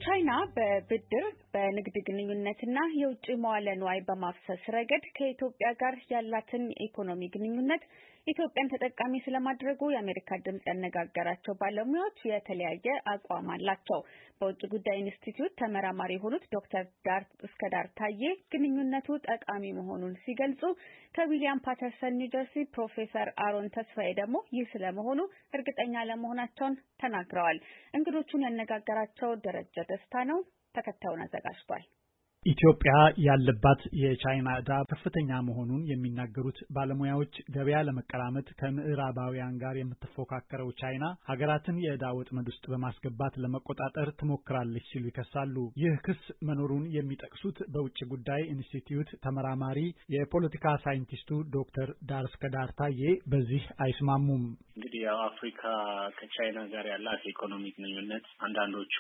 ቻይና በብድር በንግድ ግንኙነትና የውጭ መዋለ ንዋይ በማፍሰስ ረገድ ከኢትዮጵያ ጋር ያላትን የኢኮኖሚ ግንኙነት ኢትዮጵያን ተጠቃሚ ስለማድረጉ የአሜሪካ ድምጽ ያነጋገራቸው ባለሙያዎች የተለያየ አቋም አላቸው። በውጭ ጉዳይ ኢንስቲትዩት ተመራማሪ የሆኑት ዶክተር እስከዳር ታዬ ግንኙነቱ ጠቃሚ መሆኑን ሲገልጹ፣ ከዊሊያም ፓተርሰን ኒውጀርሲ ፕሮፌሰር አሮን ተስፋዬ ደግሞ ይህ ስለመሆኑ እርግጠኛ ለመሆናቸውን ተናግረዋል። እንግዶቹን ያነጋገራቸው ደረጀ ደስታ ነው። ተከታዩን አዘጋጅቷል። ኢትዮጵያ ያለባት የቻይና ዕዳ ከፍተኛ መሆኑን የሚናገሩት ባለሙያዎች ገበያ ለመቀራመት ከምዕራባውያን ጋር የምትፎካከረው ቻይና ሀገራትን የዕዳ ወጥመድ ውስጥ በማስገባት ለመቆጣጠር ትሞክራለች ሲሉ ይከሳሉ። ይህ ክስ መኖሩን የሚጠቅሱት በውጭ ጉዳይ ኢንስቲትዩት ተመራማሪ የፖለቲካ ሳይንቲስቱ ዶክተር እስከዳር ታዬ በዚህ አይስማሙም። እንግዲህ ያው አፍሪካ ከቻይና ጋር ያላት የኢኮኖሚ ግንኙነት አንዳንዶቹ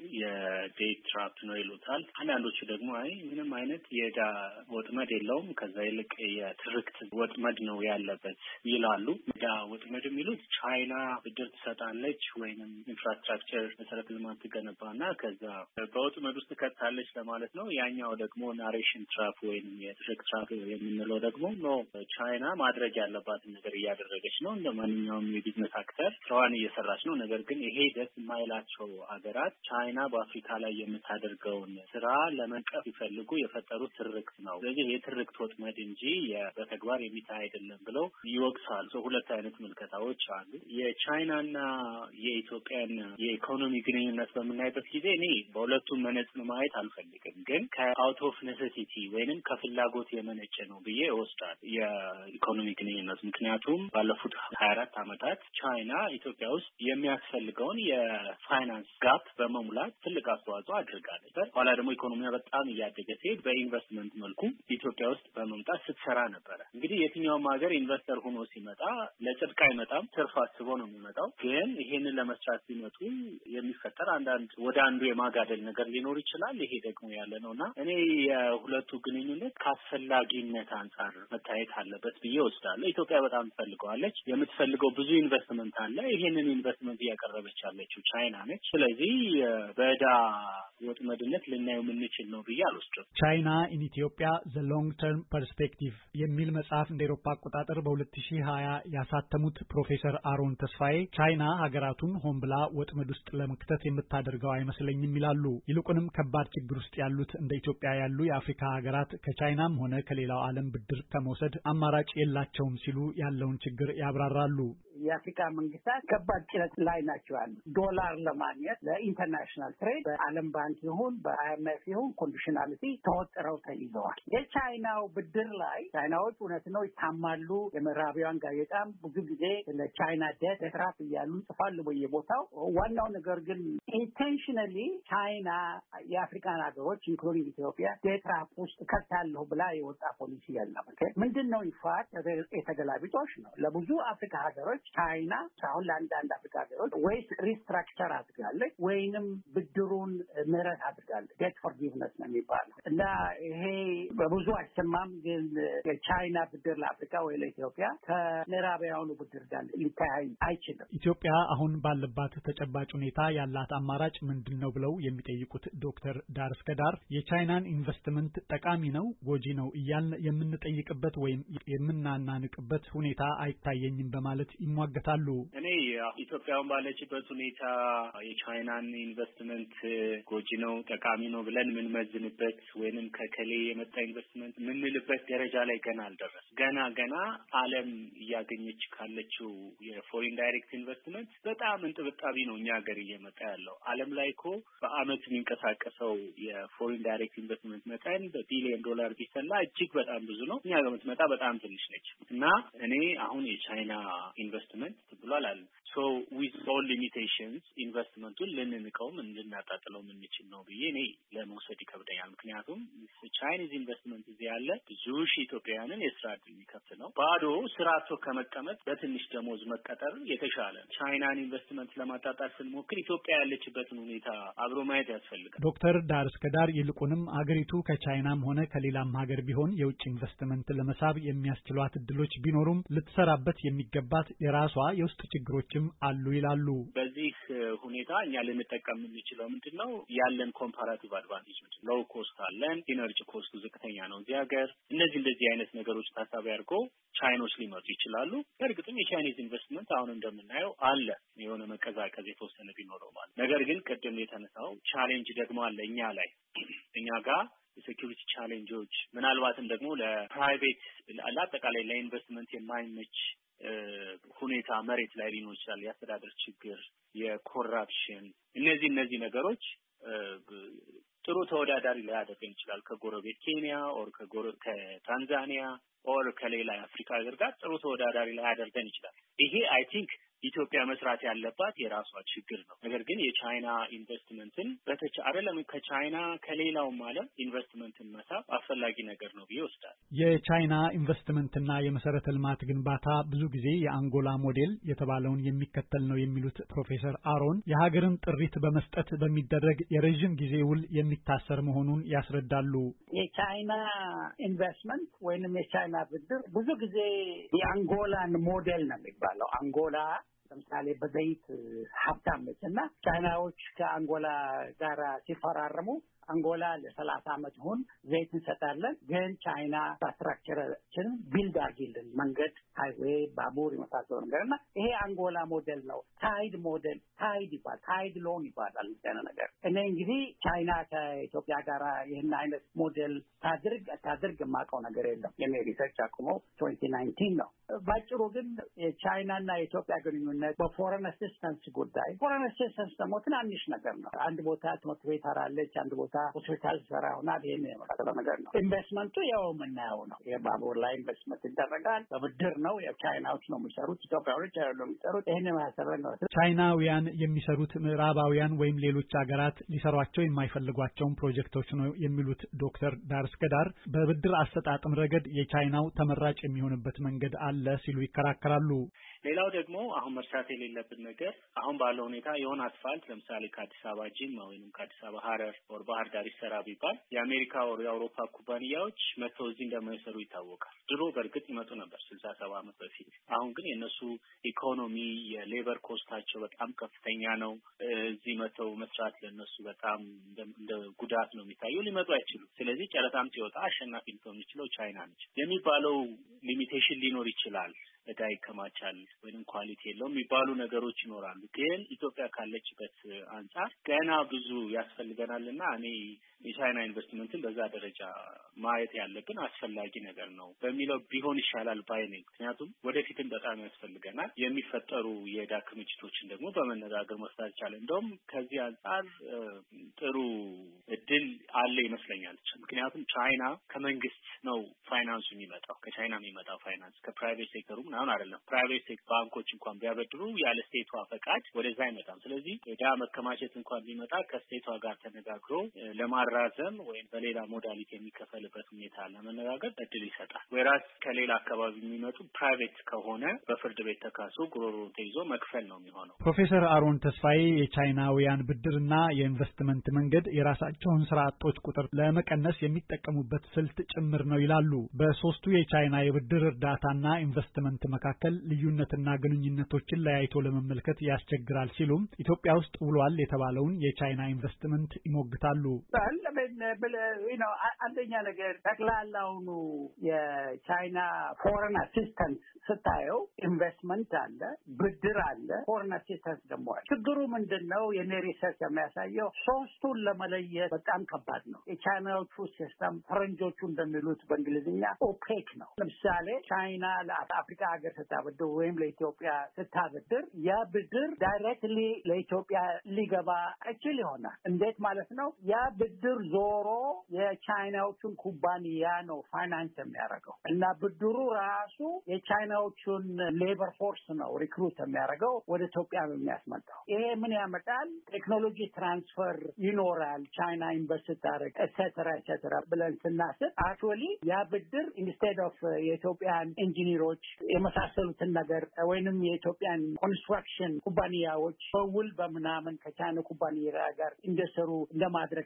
የዴት ትራፕ ነው ይሉታል። አንዳንዶቹ ደግሞ አይ ምንም አይነት የዕዳ ወጥመድ የለውም፣ ከዛ ይልቅ የትርክት ወጥመድ ነው ያለበት ይላሉ። ዕዳ ወጥመድ የሚሉት ቻይና ብድር ትሰጣለች ወይንም ኢንፍራስትራክቸር መሰረተ ልማት ትገነባና ከዛ በወጥመድ ውስጥ ትከታለች ለማለት ነው። ያኛው ደግሞ ናሬሽን ትራፕ ወይንም የትርክት ትራፕ የምንለው ደግሞ ነው ቻይና ማድረግ ያለባትን ነገር እያደረገች ነው፣ እንደ ማንኛውም የቢዝነስ አክተር ስራዋን እየሰራች ነው። ነገር ግን ይሄ ደስ የማይላቸው ሀገራት ቻይና በአፍሪካ ላይ የምታደርገውን ስራ ለመንቀፍ ይፈልጉ የፈጠሩት ትርክት ነው። ስለዚህ የትርክት ወጥመድ እንጂ በተግባር የሚታይ አይደለም ብለው ይወቅሳሉ። ሁለት አይነት ምልከታዎች አሉ። የቻይናና የኢትዮጵያን የኢኮኖሚ ግንኙነት በምናይበት ጊዜ እኔ በሁለቱም መነጽር ማየት አልፈልግም፣ ግን ከአውት ኦፍ ኔሴሲቲ ወይንም ከፍላጎት የመነጨ ነው ብዬ እወስዳለሁ የኢኮኖሚ ግንኙነት። ምክንያቱም ባለፉት 24 ዓመታት ቻይና ኢትዮጵያ ውስጥ የሚያስፈልገውን የፋይናንስ ጋፕ በመሙላት ትልቅ አስተዋጽኦ አድርጋለች። ኋላ ደግሞ ኢኮኖሚያ በጣም እያደገ ሲሄድ በኢንቨስትመንት መልኩ ኢትዮጵያ ውስጥ በመምጣት ስትሰራ ነበረ። እንግዲህ የትኛውም ሀገር ኢንቨስተር ሆኖ ሲመጣ ለጽድቅ አይመጣም፣ ትርፍ አስቦ ነው የሚመጣው። ግን ይሄንን ለመስራት ሲመጡ የሚፈጠር አንዳንድ ወደ አንዱ የማጋደል ነገር ሊኖር ይችላል። ይሄ ደግሞ ያለ ነውና እኔ የሁለቱ ግንኙነት ከአስፈላጊነት አንጻር መታየት አለበት ብዬ ወስዳለሁ። ኢትዮጵያ በጣም ትፈልገዋለች። የምትፈልገው ብዙ ኢንቨስትመንት አለ። ይሄንን ኢንቨስትመንት እያቀረበች ያለችው ቻይና ነች። ስለዚህ በዕዳ ወጥመድነት ልናየው የምንችል ነው ብዬ አልወስድም። ቻይና ኢን ኢትዮጵያ ዘ ሎንግ ተርም ፐርስፔክቲቭ የሚል መጽሐፍ እንደ ኤሮፓ አቆጣጠር በ2020 ያሳተሙት ፕሮፌሰር አሮን ተስፋዬ ቻይና ሀገራቱን ሆን ብላ ወጥመድ ውስጥ ለመክተት የምታደርገው አይመስለኝም ይላሉ። ይልቁንም ከባድ ችግር ውስጥ ያሉት እንደ ኢትዮጵያ ያሉ የአፍሪካ ሀገራት ከቻይናም ሆነ ከሌላው ዓለም ብድር ከመውሰድ አማራጭ የላቸውም ሲሉ ያለውን ችግር ያብራራሉ። የአፍሪካ መንግስታት ከባድ ጭነት ላይ ናቸው ያሉት። ዶላር ለማግኘት ለኢንተርናሽናል ትሬድ በዓለም ባንክ ይሁን በአይኤምኤፍ ይሁን ኮንዲሽናሊቲ ተወጥረው ተይዘዋል። የቻይናው ብድር ላይ ቻይናዎች እውነት ነው ይታማሉ። የምዕራባውያን ጋዜጣም ብዙ ጊዜ ለቻይና ዴት ትራፕ እያሉ ይጽፋሉ በየቦታው። ዋናው ነገር ግን ኢንቴንሽናሊ ቻይና የአፍሪካን ሀገሮች ኢንክሉዲንግ ኢትዮጵያ ዴት ትራፕ ውስጥ ከታለሁ ብላ የወጣ ፖሊሲ የለም። ምንድን ነው ኢንፋክት የተገላቢጦሽ ነው። ለብዙ አፍሪካ ሀገሮች ቻይና አሁን ለአንዳንድ አፍሪካ ሀገሮች ወይስ ሪስትራክቸር አድርጋለች ወይንም ብድሩን ምህረት አድርጋለች። ዴት ፎርጊቭነስ ነው የሚባለው እና ይሄ በብዙ አይሰማም። ግን የቻይና ብድር ለአፍሪካ ወይ ለኢትዮጵያ ከምዕራባውያኑ ብድር ጋር ሊተያይ አይችልም። ኢትዮጵያ አሁን ባለባት ተጨባጭ ሁኔታ ያላት አማራጭ ምንድን ነው ብለው የሚጠይቁት ዶክተር እስከዳር የቻይናን ኢንቨስትመንት ጠቃሚ ነው ጎጂ ነው እያልን የምንጠይቅበት ወይም የምናናንቅበት ሁኔታ አይታየኝም በማለት ይሟገታሉ። እኔ ኢትዮጵያውን ባለችበት ሁኔታ የቻይናን ኢንቨስትመንት ጎጂ ነው ጠቃሚ ነው ብለን የምንመዝንበት ወይንም ከከሌ የመጣ ኢንቨስትመንት የምንልበት ደረጃ ላይ ገና አልደረስም። ገና ዓለም እያገኘች ካለችው የፎሪን ዳይሬክት ኢንቨስትመንት በጣም እንጥብጣቢ ነው እኛ ሀገር እየመጣ ያለው። ዓለም ላይ እኮ በአመት የሚንቀሳቀሰው የፎሪን ዳይሬክት ኢንቨስትመንት መጠን በቢሊዮን ዶላር ቢሰላ እጅግ በጣም ብዙ ነው። እኛ ጋር የምትመጣ በጣም ትንሽ ነች እና እኔ አሁን የቻይና ኢንቨስትመንት ብሏል አለ ሶ ዊዝ ኦል ሊሚቴሽንስ ኢንቨስትመንቱን ልንንቀውም እንድናጣጥለው የምንችል ነው ብዬ እኔ ለመውሰድ ይከብደኛል። ምክንያቱም ቻይኒዝ ኢንቨስትመንት እዚህ ያለ ብዙ ሺህ ኢትዮጵያውያንን የስራ ዕድል የሚከፍት ነው። ባዶ ስራ አጥቶ ከመቀመጥ በትንሽ ደሞዝ መቀጠር የተሻለ። ቻይናን ኢንቨስትመንት ለማጣጣል ስንሞክር ኢትዮጵያ ያለችበትን ሁኔታ አብሮ ማየት ያስፈልጋል። ዶክተር እስከዳር ይልቁንም አገሪቱ ከቻይናም ሆነ ከሌላም ሀገር ቢሆን የውጭ ኢንቨስትመንት ለመሳብ የሚያስችሏት እድሎች ቢኖሩም ልትሰራበት የሚገባት የራሷ የውስጥ ችግሮች ችግሮችም አሉ ይላሉ። በዚህ ሁኔታ እኛ ልንጠቀም የምንችለው ምንድነው? ያለን ኮምፓራቲቭ አድቫንቴጅ ምንድነው? ሎው ኮስት አለን፣ ኢነርጂ ኮስቱ ዝቅተኛ ነው እዚህ ሀገር። እንደዚህ አይነት ነገሮች ታሳቢ አድርጎ ቻይኖች ሊመጡ ይችላሉ። በእርግጥም የቻይኒዝ ኢንቨስትመንት አሁን እንደምናየው አለ፣ የሆነ መቀዛቀዝ የተወሰነ ቢኖረው ማለት። ነገር ግን ቅድም የተነሳው ቻሌንጅ ደግሞ አለ እኛ ጋር የሴኩሪቲ ቻሌንጆች፣ ምናልባትም ደግሞ ለፕራይቬት ለአጠቃላይ ለኢንቨስትመንት የማይመች ሁኔታ መሬት ላይ ሊኖር ይችላል። የአስተዳደር ችግር፣ የኮራፕሽን፣ እነዚህ ነገሮች ጥሩ ተወዳዳሪ ሊያደርገን ይችላል ከጎረቤት ኬንያ ኦር ከታንዛኒያ ኦር ከሌላ የአፍሪካ ሀገር ጋር ጥሩ ተወዳዳሪ ሊያደርገን ይችላል። ይሄ አይ ቲንክ ኢትዮጵያ መስራት ያለባት የራሷ ችግር ነው። ነገር ግን የቻይና ኢንቨስትመንትን አይደለም ከቻይና ከሌላውም ዓለም ኢንቨስትመንትን መሳብ አስፈላጊ ነገር ነው ብዬ ወስዳለሁ። የቻይና ኢንቨስትመንትና የመሰረተ ልማት ግንባታ ብዙ ጊዜ የአንጎላ ሞዴል የተባለውን የሚከተል ነው የሚሉት ፕሮፌሰር አሮን የሀገርን ጥሪት በመስጠት በሚደረግ የረዥም ጊዜ ውል የሚታሰር መሆኑን ያስረዳሉ። የቻይና ኢንቨስትመንት ወይንም የቻይና ብድር ብዙ ጊዜ የአንጎላን ሞዴል ነው የሚባለው። አንጎላ ለምሳሌ በዘይት ሀብታም ነች እና ቻይናዎች ከአንጎላ ጋር ሲፈራረሙ አንጎላ ለ30 ዓመት ይሁን ዘይት እንሰጣለን፣ ግን ቻይና ኢንፍራስትራክቸራችንን ቢልድ አድርጊልን፣ መንገድ፣ ሃይዌይ፣ ባቡር የመሳሰሉ ነገርና ይሄ አንጎላ ሞዴል ነው። ታይድ ሞዴል ታይድ ሎን ይባላል ነገር። እኔ እንግዲህ ቻይና ከኢትዮጵያ ጋር ይህን አይነት ሞዴል ታድርግ የማውቀው ነገር የለም። የኔ ሪሰርች አቁመው 2019 ነው። ባጭሩ ግን የቻይናና የኢትዮጵያ ግንኙነት በፎሬን አሲስታንስ ጉዳይ፣ ፎሬን አሲስታንስ ደግሞ ትናንሽ ነገር ነው። አንድ ቦታ ትምህርት ቤት አራለች፣ አንድ ቦታ ሆስፒታል ሰራ ሆናል። ይሄን የመሳሰለው ነገር ነው። ኢንቨስትመንቱ ያው የምናየው ነው። የባቡር ላይ ኢንቨስትመንት ይደረጋል፣ በብድር ነው። የቻይናዎች ነው የሚሰሩት፣ ኢትዮጵያዎች አይደሉም የሚሰሩት። ይሄን የመሳሰለው ነው። ቻይናውያን የሚሰሩት ምዕራባውያን ወይም ሌሎች ሀገራት ሊሰሯቸው የማይፈልጓቸውን ፕሮጀክቶች ነው የሚሉት ዶክተር ዳርስከዳር በብድር አሰጣጥም ረገድ የቻይናው ተመራጭ የሚሆንበት መንገድ አለ ሲሉ ይከራከራሉ። ሌላው ደግሞ አሁን መርሳት የሌለብን ነገር አሁን ባለው ሁኔታ የሆነ አስፋልት ለምሳሌ ከአዲስ አበባ ጂማ ወይንም ከአዲስ አበባ ሐረር ወር ባህር ዳር ይሰራ ቢባል የአሜሪካ ወር የአውሮፓ ኩባንያዎች መጥተው እዚህ እንደማይሰሩ ይታወቃል። ድሮ በእርግጥ ይመጡ ነበር 60-70 ዓመት በፊት። አሁን ግን የነሱ ኢኮኖሚ የሌበር ኮስታቸው በጣም ከፍተኛ ነው። እዚህ መጥተው መስራት ለነሱ በጣም እንደ ጉዳት ነው የሚታየው። ሊመጡ አይችሉም። ስለዚህ ጨረታም ሲወጣ አሸናፊ ልትሆን የሚችለው ቻይና ነች የሚባለው ሊሚቴሽን ሊኖር ይችላል። እዳ ይከማቻል ወይንም ኳሊቲ የለውም የሚባሉ ነገሮች ይኖራሉ። ግን ኢትዮጵያ ካለችበት አንጻር ገና ብዙ ያስፈልገናልና እኔ የቻይና ኢንቨስትመንትን በዛ ደረጃ ማየት ያለብን አስፈላጊ ነገር ነው በሚለው ቢሆን ይሻላል ባይ ነኝ። ምክንያቱም ወደፊትም በጣም ያስፈልገናል። የሚፈጠሩ የዕዳ ክምችቶችን ደግሞ በመነጋገር መፍታት ይቻላል። እንደውም ከዚህ አንጻር ጥሩ እድል አለ ይመስለኛል። ምክንያቱም ቻይና ከመንግስት ነው ፋይናንሱ የሚመጣው። ከቻይና የሚመጣው ፋይናንስ ከፕራይቬት ሴክተሩ ምናምን አይደለም። ፕራይቬት ባንኮች እንኳን ቢያበድሩ ያለ ስቴቷ ፈቃድ ወደዛ አይመጣም። ስለዚህ ዕዳ መከማቸት እንኳን ቢመጣ ከስቴቷ ጋር ተነጋግሮ ለማራዘም ወይም በሌላ ሞዳሊቲ የሚከፈልበት ሁኔታ ለመነጋገር እድል ይሰጣል። ወይራስ ከሌላ አካባቢ የሚመጡ ፕራይቬት ከሆነ በፍርድ ቤት ተካሶ ጉሮሮ ተይዞ መክፈል ነው የሚሆነው። ፕሮፌሰር አሮን ተስፋዬ የቻይናውያን ብድርና የኢንቨስትመንት መንገድ የራሳቸውን ስራ አጦች ቁጥር ለመቀነስ የሚጠቀሙበት ስልት ጭምር ነው ይላሉ። በሶስቱ የቻይና የብድር እርዳታና ኢንቨስትመንት መካከል ልዩነትና ግንኙነቶችን ለያይቶ ለመመልከት ያስቸግራል ሲሉም ኢትዮጵያ ውስጥ ውሏል የተባለውን የቻይና ኢንቨስትመንት ይሞግታሉ። አንደኛ ነገር ጠቅላላውኑ የቻይና ፎሬን አሲስታንስ ስታየው ኢንቨስትመንት አለ፣ ብድር አለ፣ ፎሬን አሲስታንስ ደግሞ አለ። ችግሩ ምንድነው? የኔ ሪሰርች የሚያሳየው ሶስቱን ለመለየት በጣም ከባድ ነው። የቻይናዎቹ ሲስተም ፈረንጆቹ እንደሚሉት በእንግሊዝኛ ኦፔክ ነው። ለምሳሌ ቻይና ለአፍሪካ ሀገር ስታበድር ወይም ለኢትዮጵያ ስታበድር ያ ብድር ዳይሬክትሊ ለኢትዮጵያ ሊገባ አይችል ይሆናል። እንዴት ማለት ነው? ያ ብድር ዞሮ የቻይናዎቹን ኩባንያ ነው ፋይናንስ የሚያደርገው እና ብድሩ ራሱ የቻይናዎቹን ሌበር ፎርስ ነው ሪክሩት የሚያደርገው ወደ ኢትዮጵያ የሚያስመጣው። ይሄ ምን ያመጣል? ቴክኖሎጂ ትራንስፈር ይኖራል። ቻይና ኢንቨስት ታደርግ ኤትሴተራ ብለን ስናስብ አክቹዋሊ ያ ብድር ኢንስቴድ ኦፍ የኢትዮጵያን ኢንጂኒሮች የመሳሰሉትን ነገር ወይንም የኢትዮጵያን ኮንስትራክሽን ኩባንያዎች በውል በምናምን ከቻይና ኩባንያ ጋር እንደሰሩ እንደማድረግ ፈንታ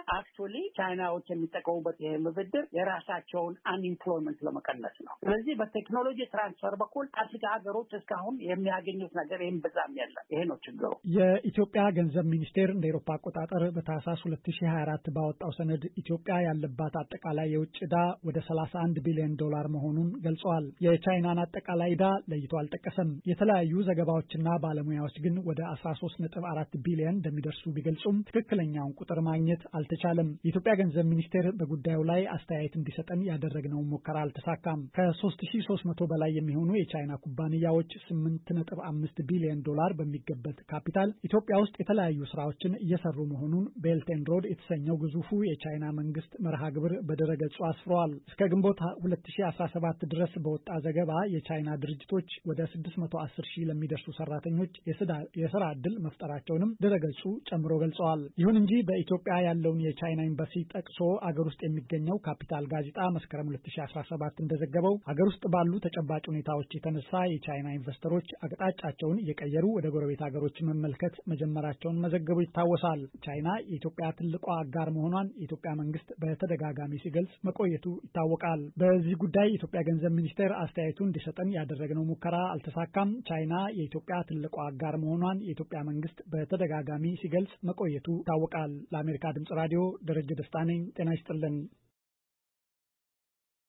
አክቹዋሊ ቻይናዎች የሚጠቀሙበት ይሄ ብድር የራሳቸውን አንኢምፕሎይመንት ለመቀነስ ነው። ስለዚህ በቴክኖሎጂ ትራንስፈር በኩል አፍሪካ ሀገሮች እስካሁን የሚያገኙት ነገር ይህም በዛም የለም። ይሄ ነው ችግሩ። የኢትዮጵያ ገንዘብ ሚኒስቴር እንደ ኤሮፓ አቆጣጠር በታህሳስ 2024 ባወጣው ሰነድ ኢትዮጵያ ያለባት አጠቃላይ የውጭ ዕዳ ወደ 31 ቢሊዮን ዶላር መሆኑን ገልጸዋል። የቻይናን አጠቃላይ ዕዳ ለይቶ አልጠቀሰም። የተለያዩ ዘገባዎችና ባለሙያዎች ግን ወደ 13.4 ቢሊዮን እንደሚደርሱ ቢገልጹም ትክክለኛውን ቁጥር ማግኘት አልተቻለም። የኢትዮጵያ ገንዘብ ሚኒስቴር በጉዳዩ ላይ አስተያየት እንዲሰጠን ያደረግነው ሙከራ አልተሳካም። ከ3300 በላይ የሚሆኑ የቻይና ኩባንያዎች 8.5 ቢሊዮን ዶላር በሚገበት ካፒታል ኢትዮጵያ ውስጥ የተለያዩ ስራዎችን እየሰሩ መሆኑን ቤልት ኤንድ ሮድ የተሰኘው ግዙፉ የቻይና መንግስት መርሃ ግብር በድረገጹ አስፍሯል። እስከ ግንቦት 2017 ድረስ በወጣ ዘገባ የቻይና ድርጅቶች ወደ 610 ሺህ ለሚደርሱ ሰራተኞች የስራ ዕድል መፍጠራቸውንም ድረገጹ ጨምሮ ገልጸዋል። ይሁን እንጂ በኢትዮጵያ ያለውን የቻይና ኤምባሲ ጠቅሶ አገር ውስጥ የሚገኘው ካፒታል ጋዜጣ መስከረም 2017 እንደዘገበው አገር ውስጥ ባሉ ተጨባጭ ሁኔታዎች የተነሳ የቻይና ኢንቨስተሮች አቅጣጫቸውን እየቀየሩ ወደ ጎረቤት ሀገሮች መመልከት መጀመራቸውን መዘገቡ ይታወሳል። ቻይና የኢትዮጵያ ትልቋ አጋር መሆኗን የኢትዮጵያ መንግስት በተደጋጋሚ ሲገልጽ መቆየቱ ይታወቃል። በዚህ ጉዳይ የኢትዮጵያ ገንዘብ ሚኒስቴር አስተያየቱን እንዲሰጠን ያደረግነው ሙከራ አልተሳካም። ቻይና የኢትዮጵያ ትልቋ አጋር መሆኗን የኢትዮጵያ መንግስት በተደጋጋሚ ሲገልጽ መቆየቱ ይታወቃል። ለአሜሪካ ድምጽ ራዲዮ ደረጀ ደስታ ነኝ። ጤና ይስጥልን።